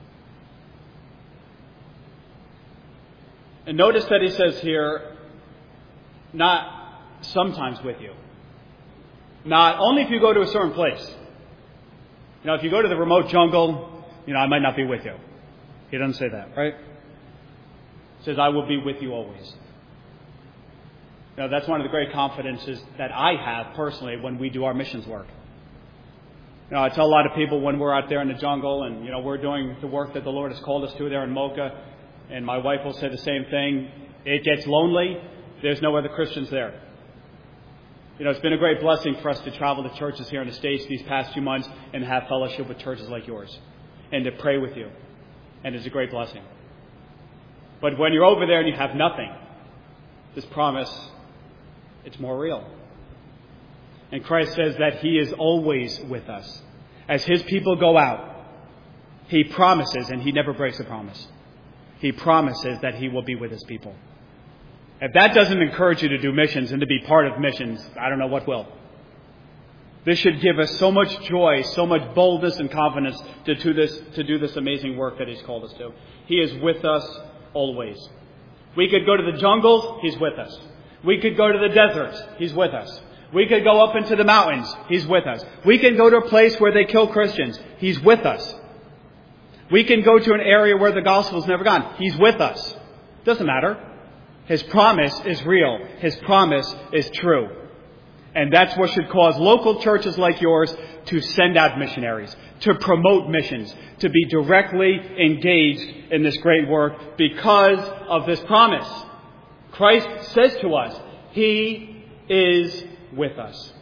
And notice that he says here, not sometimes with you. Not only if you go to a certain place. If you go to the remote jungle, I might not be with you. He doesn't say that, right? He says, I will be with you always. That's one of the great confidences that I have personally when we do our missions work. I tell a lot of people when we're out there in the jungle and, we're doing the work that the Lord has called us to there in Mocha, and my wife will say the same thing. It gets lonely. There's no other Christians there. It's been a great blessing for us to travel to churches here in the States these past few months and have fellowship with churches like yours and to pray with you. And it's a great blessing. But when you're over there and you have nothing, this promise, it's more real. And Christ says that he is always with us. As his people go out, he promises, and he never breaks a promise. He promises that he will be with his people. If that doesn't encourage you to do missions and to be part of missions, I don't know what will. This should give us so much joy, so much boldness and confidence to do this amazing work that he's called us to. He is with us always. We could go to the jungles, he's with us. We could go to the deserts, he's with us. We could go up into the mountains, he's with us. We can go to a place where they kill Christians, he's with us. We can go to an area where the gospel's never gone, he's with us. Doesn't matter. His promise is real. His promise is true. And that's what should cause local churches like yours to send out missionaries, to promote missions, to be directly engaged in this great work because of this promise. Christ says to us, he is with us.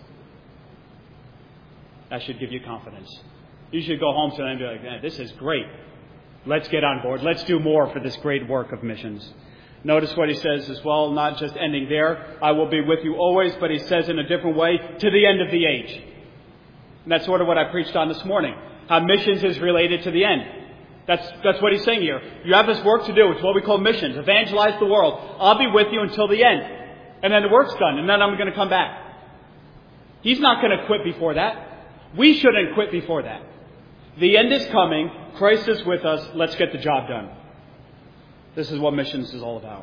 That should give you confidence. You should go home tonight and be like, man, this is great. Let's get on board. Let's do more for this great work of missions. Notice what he says as well, not just ending there. I will be with you always, but he says in a different way, to the end of the age. And that's sort of what I preached on this morning. How missions is related to the end. That's what he's saying here. You have this work to do. It's what we call missions. Evangelize the world. I'll be with you until the end. And then the work's done. And then I'm going to come back. He's not going to quit before that. We shouldn't quit before that. The end is coming. Christ is with us. Let's get the job done. This is what missions is all about.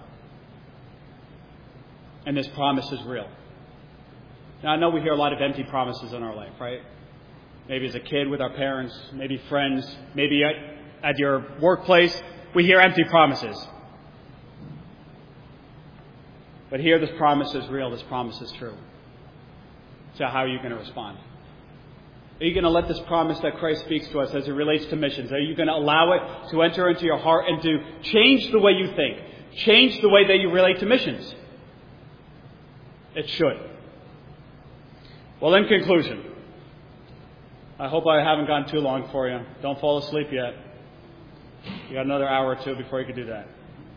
And this promise is real. Now, I know we hear a lot of empty promises in our life, right? Maybe as a kid with our parents, maybe friends, maybe at your workplace, we hear empty promises. But here this promise is real, this promise is true. So how are you going to respond? Are you going to let this promise that Christ speaks to us as it relates to missions, are you going to allow it to enter into your heart and to change the way you think, change the way that you relate to missions? It should. Well, in conclusion, I hope I haven't gone too long for you. Don't fall asleep yet. You got another hour or two before you can do that.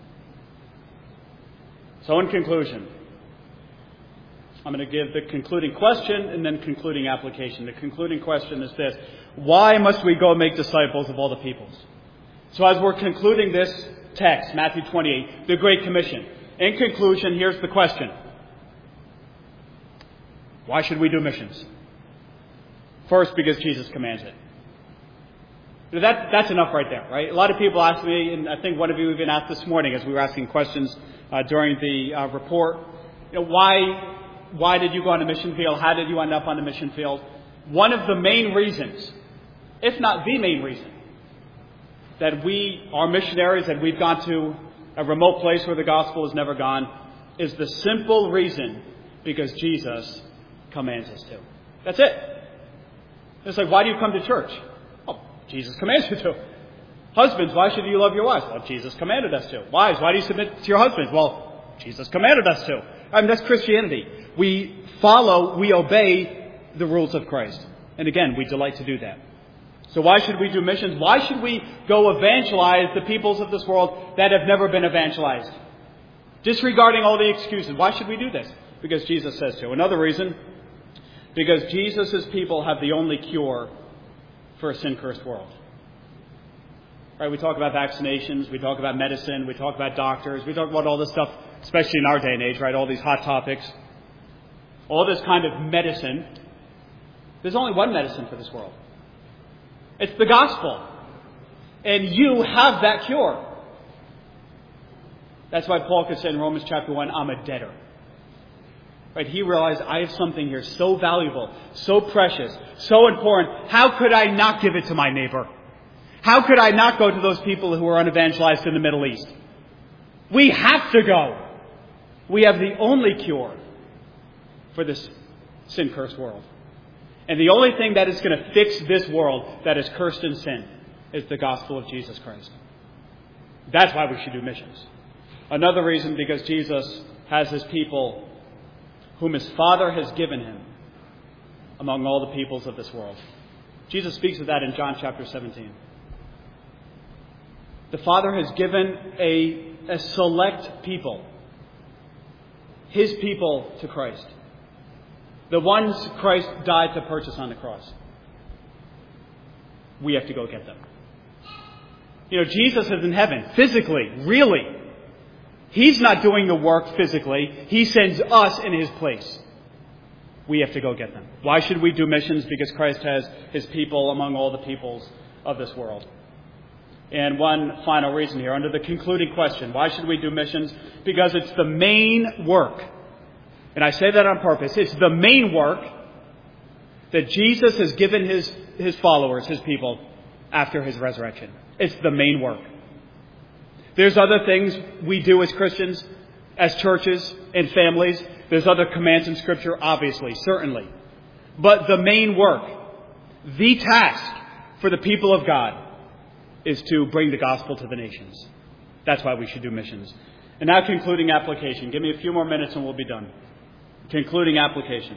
So in conclusion, I'm going to give the concluding question and then concluding application. The concluding question is this: why must we go make disciples of all the peoples? So as we're concluding this text, Matthew 28, the Great Commission, in conclusion, here's the question: why should we do missions? First, because Jesus commands it. That's enough right there, right? A lot of people ask me, and I think one of you even asked this morning as we were asking questions during the report, why did you go on a mission field? How did you end up on a mission field? One of the main reasons, if not the main reason, that we are missionaries, that we've gone to a remote place where the gospel has never gone, is the simple reason because Jesus commands us to. That's it. It's like, why do you come to church? Oh, Jesus commands you to. Husbands, why should you love your wives? Well, Jesus commanded us to. Wives, why do you submit to your husbands? Well, Jesus commanded us to. I mean, that's Christianity. We follow, we obey the rules of Christ. And again, we delight to do that. So why should we do missions? Why should we go evangelize the peoples of this world that have never been evangelized? Disregarding all the excuses. Why should we do this? Because Jesus says to. Another reason, because Jesus' people have the only cure for a sin-cursed world. Right? We talk about vaccinations, we talk about medicine, we talk about doctors, we talk about all this stuff, especially in our day and age, right? All these hot topics. All this kind of medicine. There's only one medicine for this world. It's the gospel. And you have that cure. That's why Paul could say in Romans chapter 1, I'm a debtor. Right? He realized, I have something here so valuable, so precious, so important. How could I not give it to my neighbor? How could I not go to those people who are unevangelized in the Middle East? We have to go. We have the only cure for this sin-cursed world. And the only thing that is going to fix this world that is cursed in sin is the gospel of Jesus Christ. That's why we should do missions. Another reason, because Jesus has his people whom his Father has given him among all the peoples of this world. Jesus speaks of that in John chapter 17. The Father has given a select people, his people, to Christ. The ones Christ died to purchase on the cross. We have to go get them. Jesus is in heaven, physically, really. He's not doing the work physically. He sends us in his place. We have to go get them. Why should we do missions? Because Christ has his people among all the peoples of this world. And one final reason here, under the concluding question, why should we do missions? Because it's the main work. And I say that on purpose. It's the main work that Jesus has given his followers, his people, after his resurrection. It's the main work. There's other things we do as Christians, as churches and families. There's other commands in Scripture, obviously, certainly. But the main work, the task for the people of God, is to bring the gospel to the nations. That's why we should do missions. And now concluding application. Give me a few more minutes and we'll be done. Concluding application.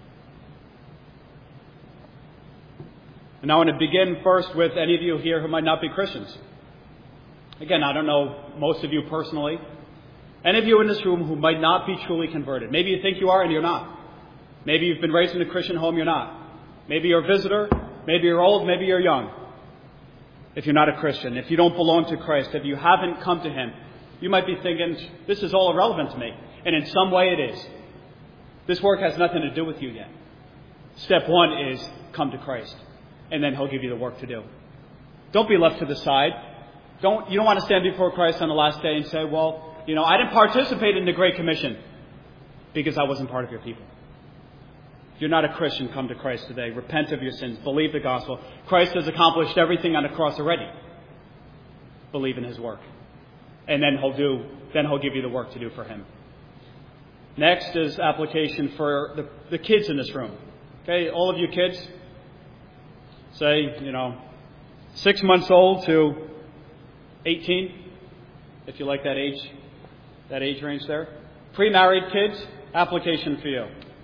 And I want to begin first with any of you here who might not be Christians. Again, I don't know most of you personally. Any of you in this room who might not be truly converted. Maybe you think you are and you're not. Maybe you've been raised in a Christian home, you're not. Maybe you're a visitor. Maybe you're old. Maybe you're young. if you're not a Christian, if you don't belong to Christ, if you haven't come to Him, you might be thinking, this is all irrelevant to me. And in some way it is. This work has nothing to do with you yet. Step one is come to Christ, and then He'll give you the work to do. Don't be left to the side. You don't want to stand before Christ on the last day and say, well, I didn't participate in the Great Commission because I wasn't part of your people. If you're not a Christian, come to Christ today. Repent of your sins. Believe the gospel. Christ has accomplished everything on the cross already. Believe in His work. And then He'll give you the work to do for Him. Next is application for the kids in this room. Okay, all of you kids, say, 6 months old to 18, if you like that age range there. Pre-married kids, application for you.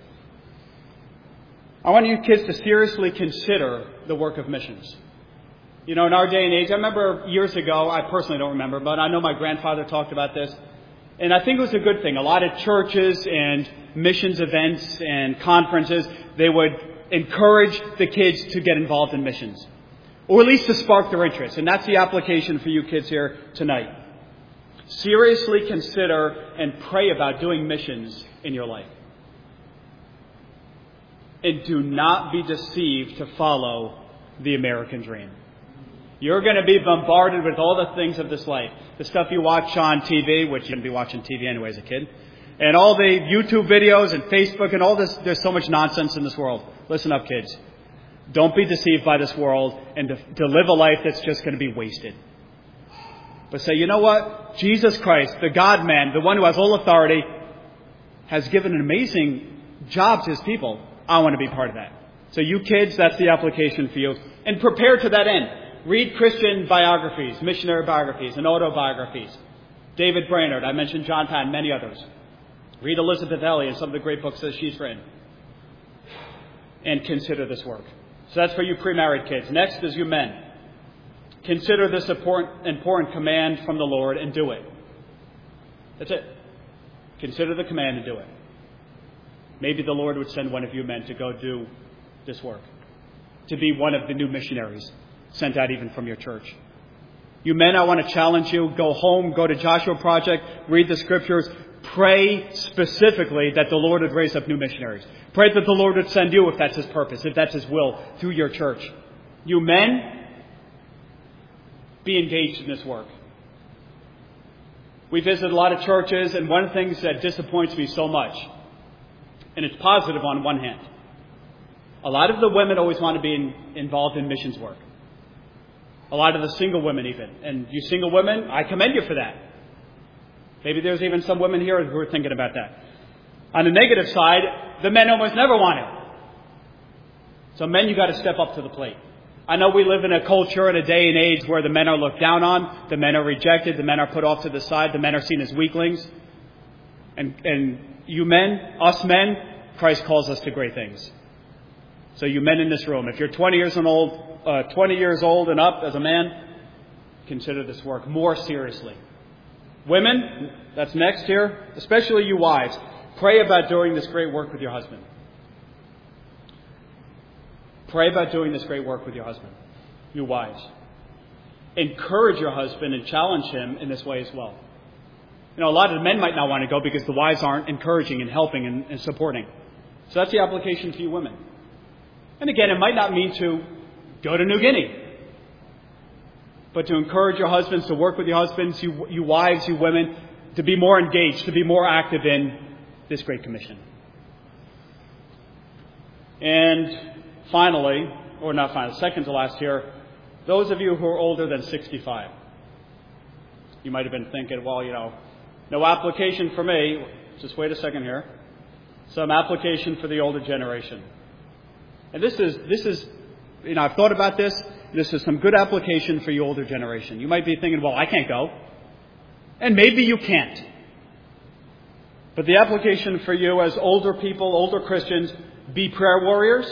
I want you kids to seriously consider the work of missions. In our day and age, I remember years ago, I personally don't remember, but I know my grandfather talked about this, and I think it was a good thing. A lot of churches and missions events and conferences, they would encourage the kids to get involved in missions, or at least to spark their interest. And that's the application for you kids here tonight. Seriously consider and pray about doing missions in your life. And do not be deceived to follow the American dream. You're going to be bombarded with all the things of this life. The stuff you watch on TV, which you're going to be watching TV anyway as a kid. And all the YouTube videos and Facebook and all this. There's so much nonsense in this world. Listen up, kids. Don't be deceived by this world and to live a life that's just going to be wasted. But say, you know what? Jesus Christ, the God-man, the one who has all authority, has given an amazing job to His people. I want to be part of that. So you kids, that's the application for you. And prepare to that end. Read Christian biographies, missionary biographies, and autobiographies. David Brainerd, I mentioned John Patton, many others. Read Elizabeth Elliot and some of the great books that she's written. And consider this work. So that's for you pre-married kids. Next is you men. Consider this important command from the Lord and do it. That's it. Consider the command and do it. Maybe the Lord would send one of you men to go do this work. To be one of the new missionaries sent out even from your church. You men, I want to challenge you. Go home, go to Joshua Project, read the scriptures. Pray specifically that the Lord would raise up new missionaries. Pray that the Lord would send you if that's His purpose, if that's His will, through your church. You men, be engaged in this work. We visit a lot of churches, and one of the things that disappoints me so much, and it's positive on one hand, a lot of the women always want to be involved in missions work. A lot of the single women even. And you single women, I commend you for that. Maybe there's even some women here who are thinking about that. On the negative side, the men almost never want it. So men, you got to step up to the plate. I know we live in a culture and a day and age where the men are looked down on, the men are rejected, the men are put off to the side, the men are seen as weaklings. And you men, us men, Christ calls us to great things. So you men in this room, if you're 20 years old and up as a man, consider this work more seriously. Women, that's next here, especially you wives, pray about doing this great work with your husband. Pray about doing this great work with your husband, you wives. Encourage your husband and challenge him in this way as well. A lot of the men might not want to go because the wives aren't encouraging and helping and supporting. So that's the application for you women. And again, it might not mean to go to New Guinea, but to encourage your husbands, to work with your husbands, you wives, you women, to be more engaged, to be more active in this Great Commission. And finally, or not finally, second to last here, those of you who are older than 65. You might have been thinking, well, no application for me. Just wait a second here. Some application for the older generation. And this is, I've thought about this. This is some good application for your older generation. You might be thinking, well, I can't go. And maybe you can't. But the application for you as older people, older Christians, be prayer warriors,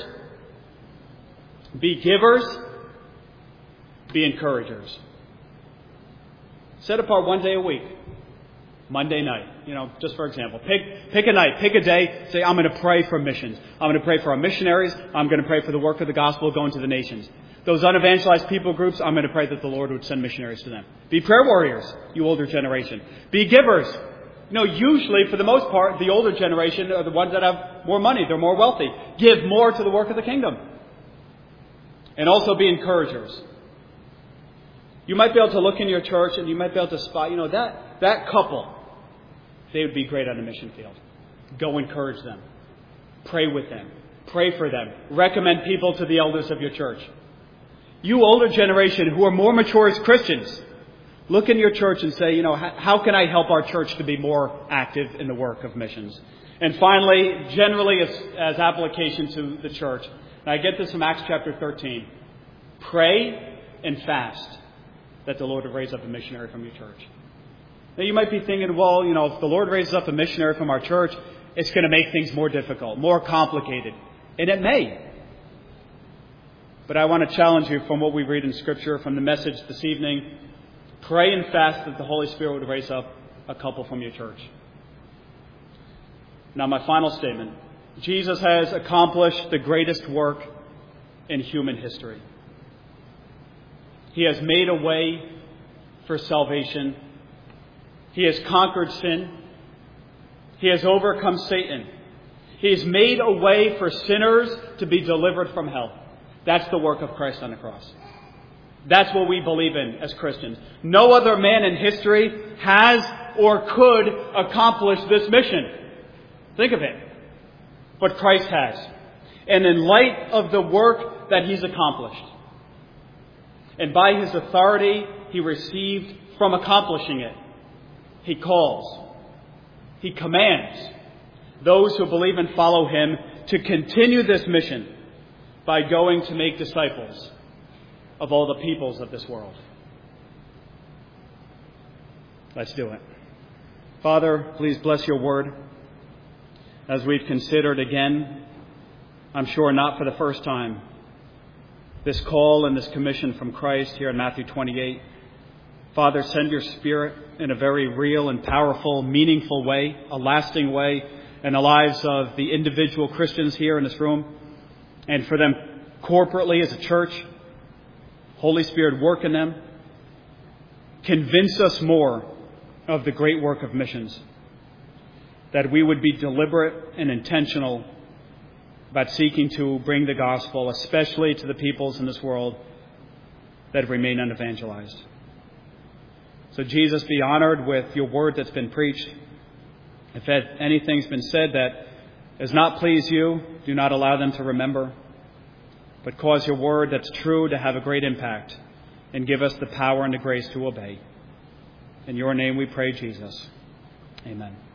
be givers, be encouragers. Set apart one day a week. Monday night, just for example. Pick a night, pick a day. Say, I'm going to pray for missions. I'm going to pray for our missionaries. I'm going to pray for the work of the gospel going to the nations. Those unevangelized people groups, I'm going to pray that the Lord would send missionaries to them. Be prayer warriors, you older generation. Be givers. Usually, for the most part, the older generation are the ones that have more money. They're more wealthy. Give more to the work of the kingdom. And also be encouragers. You might be able to look in your church and you might be able to spot, that couple, they would be great on the mission field. Go encourage them. Pray with them. Pray for them. Recommend people to the elders of your church. You older generation who are more mature as Christians, look in your church and say, how can I help our church to be more active in the work of missions? And finally, generally as application to the church, and I get this from Acts chapter 13, pray and fast that the Lord would raise up a missionary from your church. Now you might be thinking, well, if the Lord raises up a missionary from our church, it's going to make things more difficult, more complicated. And it may. But I want to challenge you from what we read in Scripture, from the message this evening. Pray and fast that the Holy Spirit would raise up a couple from your church. Now, my final statement. Jesus has accomplished the greatest work in human history. He has made a way for salvation. He has conquered sin. He has overcome Satan. He has made a way for sinners to be delivered from hell. That's the work of Christ on the cross. That's what we believe in as Christians. No other man in history has or could accomplish this mission. Think of it. But Christ has. And in light of the work that He's accomplished, and by His authority He received from accomplishing it, He calls, He commands those who believe and follow Him to continue this mission by going to make disciples of all the peoples of this world. Let's do it. Father, please bless your word as we've considered again, I'm sure not for the first time, this call and this commission from Christ here in Matthew 28. Father, send your Spirit in a very real and powerful, meaningful way, a lasting way in the lives of the individual Christians here in this room, and for them corporately as a church. Holy Spirit, work in them. Convince us more of the great work of missions, that we would be deliberate and intentional about seeking to bring the gospel, especially to the peoples in this world that remain unevangelized. So Jesus, be honored with your word that's been preached. If anything's been said that does not please you, do not allow them to remember, but cause your word that's true to have a great impact, and give us the power and the grace to obey. In your name we pray, Jesus. Amen.